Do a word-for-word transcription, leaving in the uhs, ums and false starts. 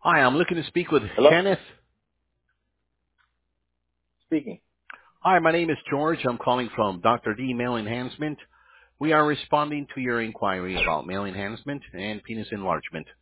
Hi, I'm looking to speak with Hello? Kenneth. Speaking. Hi, my name is George. I'm calling from Doctor D Male Enhancement. We are responding to your inquiry about male enhancement and penis enlargement.